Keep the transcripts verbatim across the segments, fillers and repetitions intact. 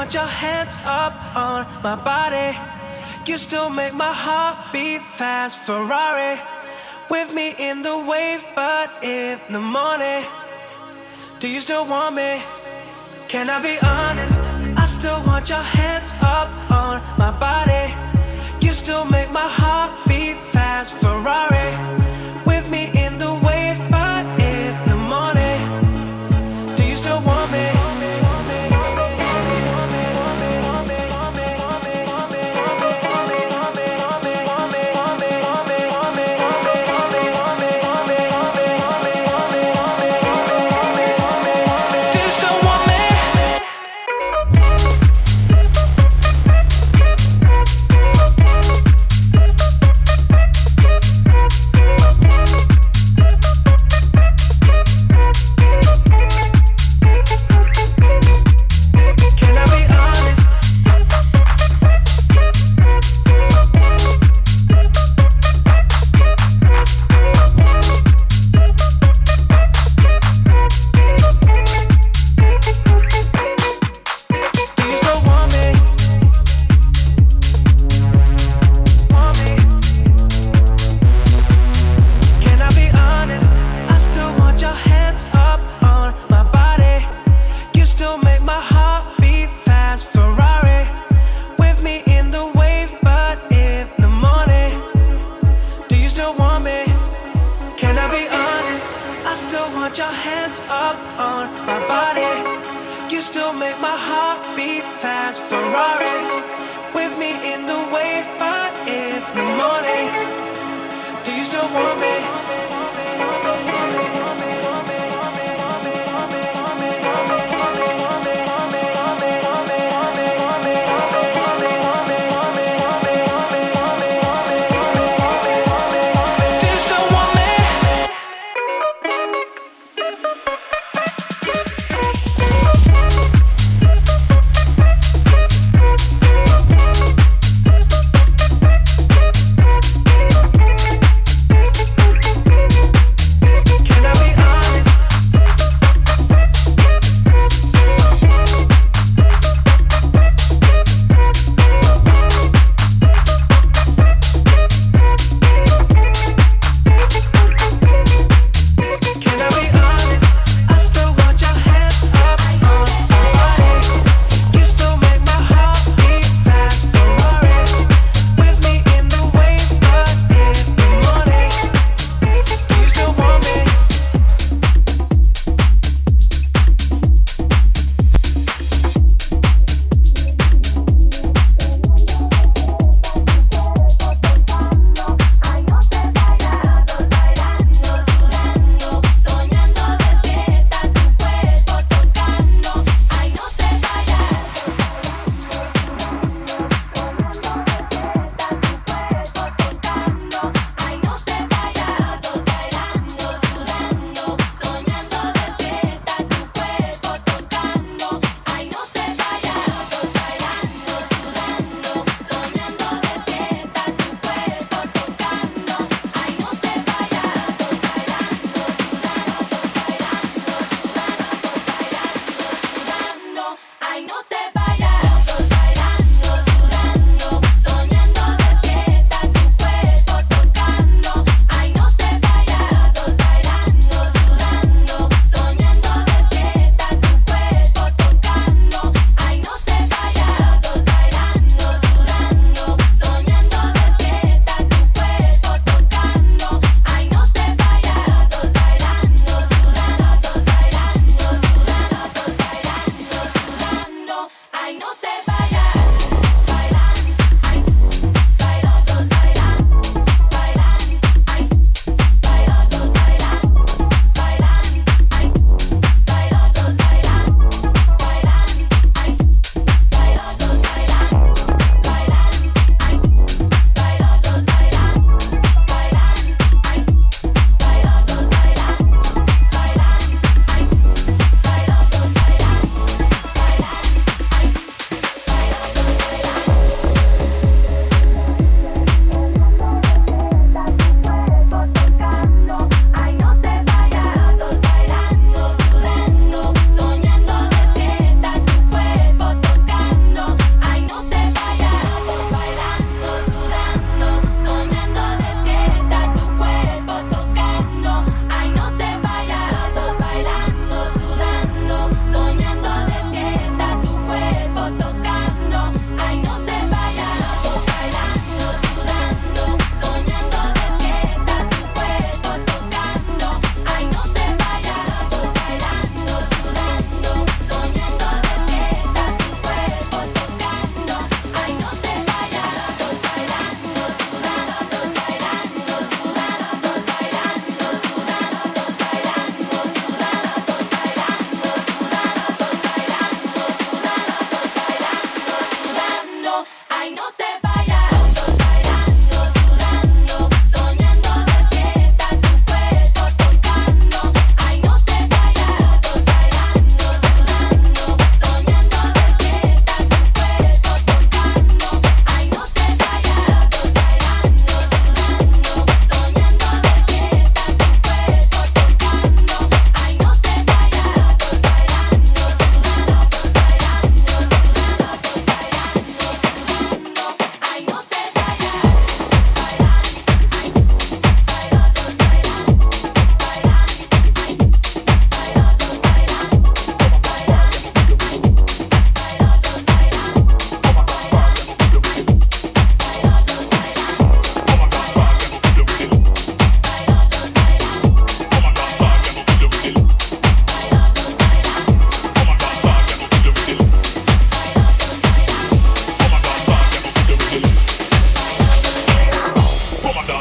want your hands up on my body. You still make my heart beat fast. Ferrari with me in the wave, but in the morning. Do you still want me? Can I be honest? I still want your hands up on my body. You still make my heart beat fast. Ferrari with me in the wave, but in the morning. Do you still want me?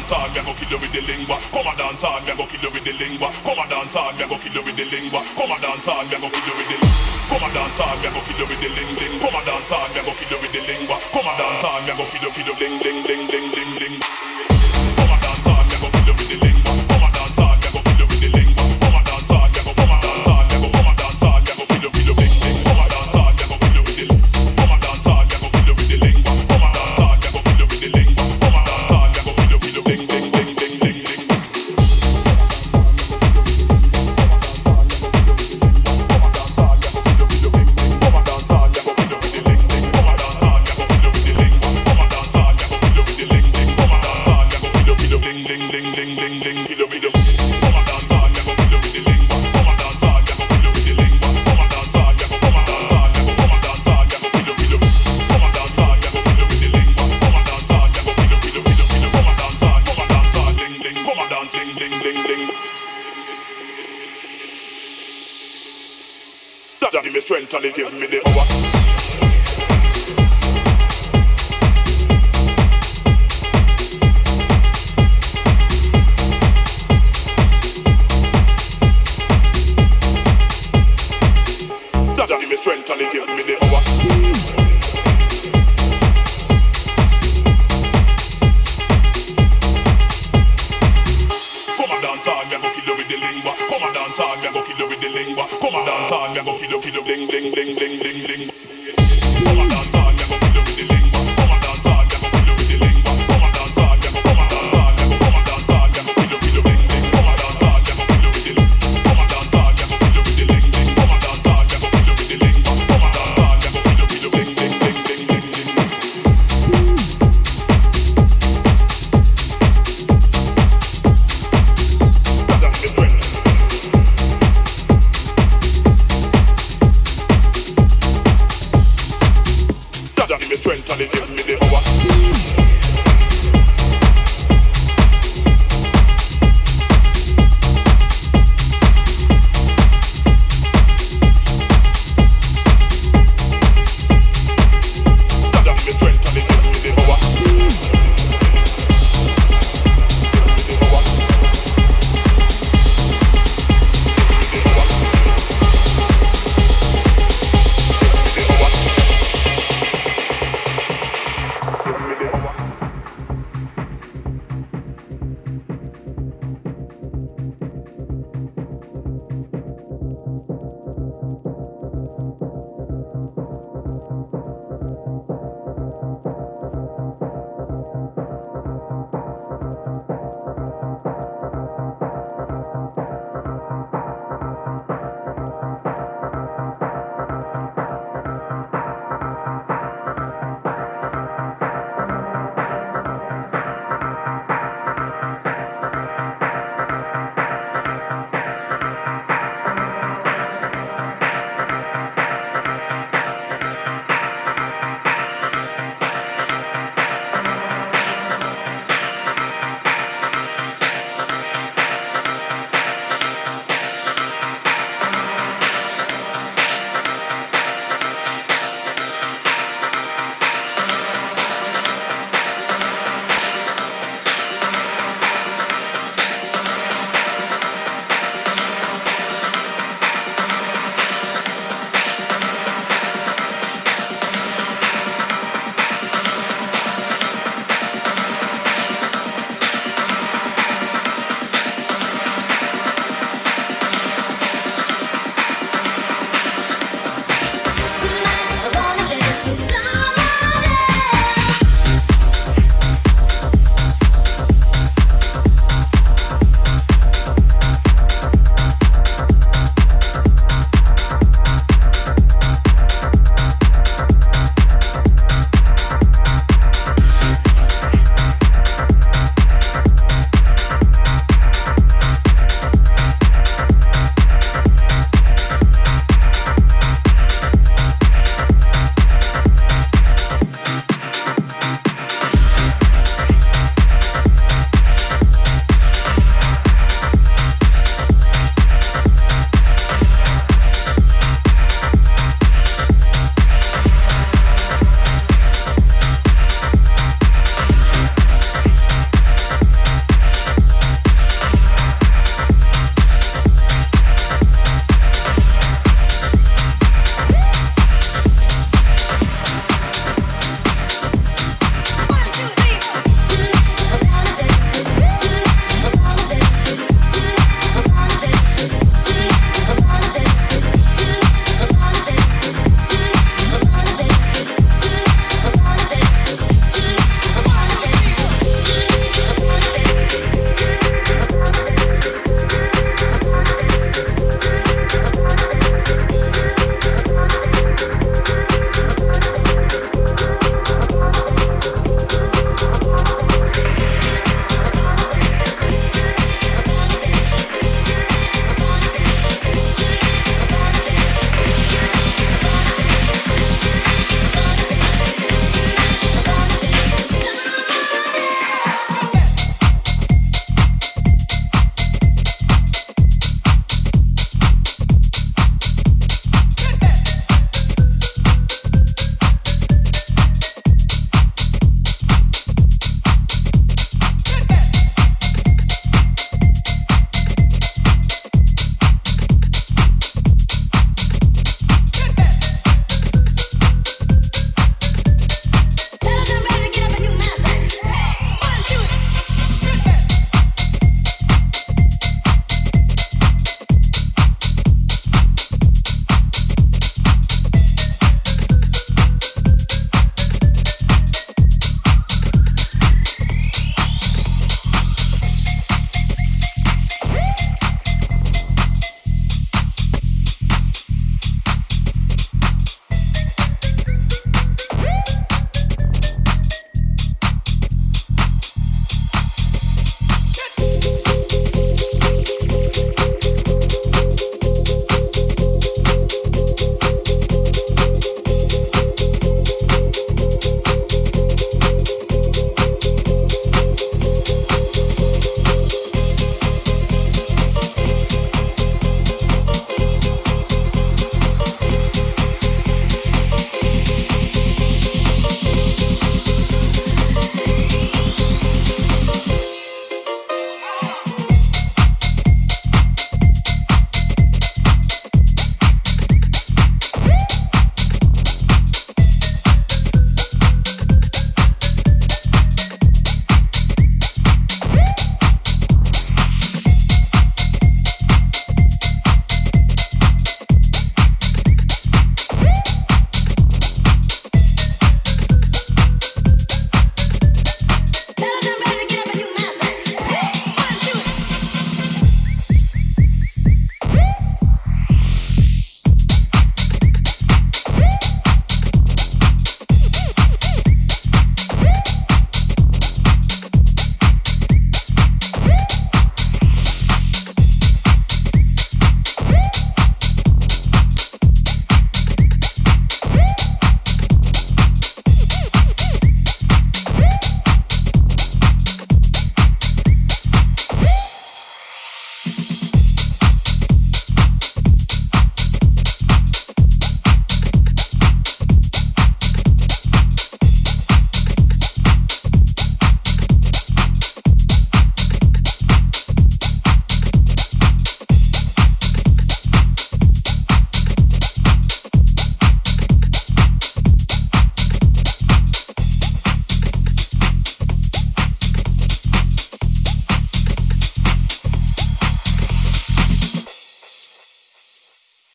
dance hard, me go kill you with the lingua. Come a dance hard, me go kill you with the lingua. Come a dance hard, me go kill you with the lingua. Come a dance hard, me go kill you with the lingua. Come a dance hard, me go kill you with the ling ding. Come a dance hard, me go kill you with the lingua. Come a dance hard, me go kill you kill you ding ding ding ding ding ding. Come a dance hard, me go kill you with the lingua. Come a dance hard, me go kill you with the lingua. Come a dance hard, me go come a dance hard, me go come a dance hard, me go kill you kill you ding ding. Come a dance hard, me go kill you with the lingua. Come a dance hard, me go kill you with the lingua. Come a dance hard, me go kill you with the lingua. Come a dance hard, me go kill you kill you ding ding ding ding ding ding. Jah give me strength and He give me the power. Jah give me strength and He give me the power. Come a dance hard, me go kill you with the lingua. Come a dance hard, me